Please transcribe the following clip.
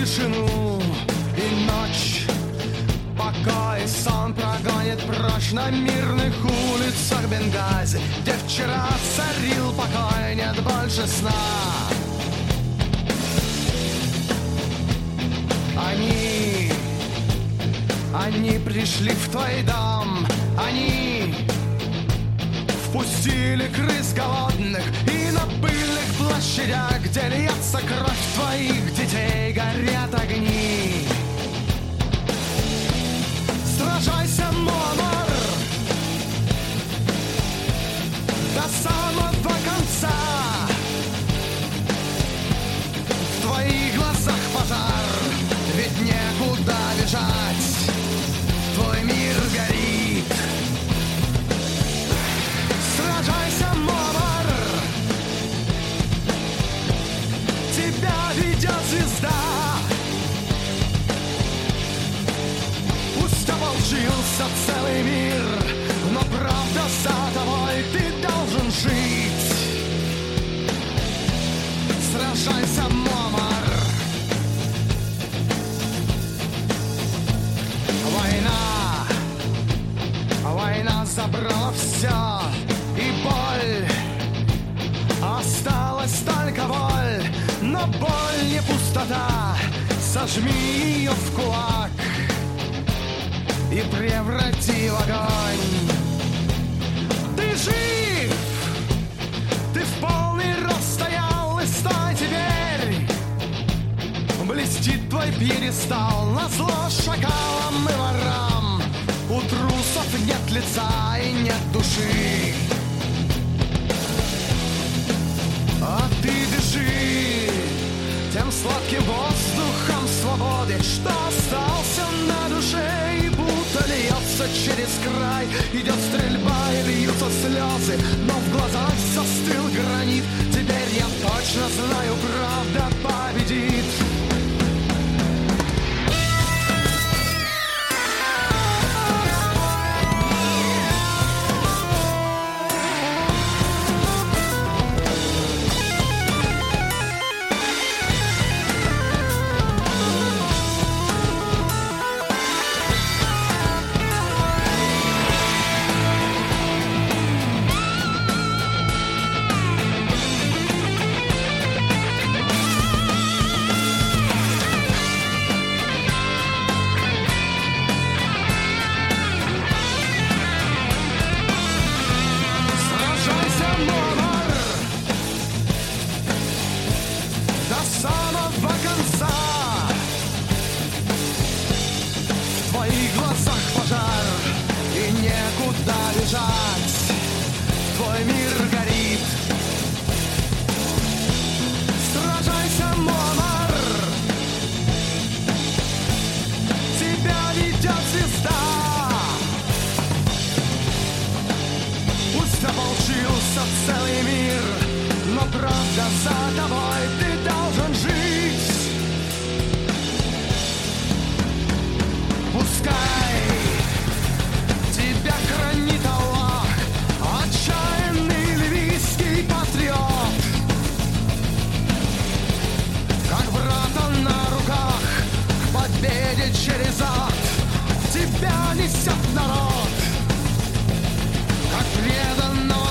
тишину и ночь. Покой и сон прогонит прочь на мирных улицах Бенгази, где вчера царил покой, нет больше сна. Они пришли в твой дом, они впустили крыс голодных, и на пыльных площадях, где льется кровь твоих детей, горят огни. Сражайся, Муаммар, до самого конца. В твоих глазах пожар, ведь некуда бежать. Твой мир горит. Сражайся, Муаммар, тебя ведет звезда. Пусть ополчился целый мир, но правда за тобой, ты должен жить. Сражайся, Муаммар. Война забрала все, и боль. Осталась только боль, но боль не пустота. Сожми ее в кулак и преврати в огонь. Ты жив, ты в полный рост стоял, и стой теперь. Блестит твой пьедестал назло шакалам и ворам. У трусов нет лица и нет души. А ты дыши тем сладким воздухом свободы, что остался на душе, и будто льется через край. Идет стрельба и льются слезы, но в глазах застыл гранит. Теперь я точно знаю, правда победит. Твой мир горит. Сражайся, Муаммар, тебя ведет звезда. Пусть ополчился целый мир, но правда за тобой, ты должен жить. Пускай тебя хранит Аллах, отчаянный ливийский патриот. Как брата на руках к победе через ад тебя несет народ. Как преданного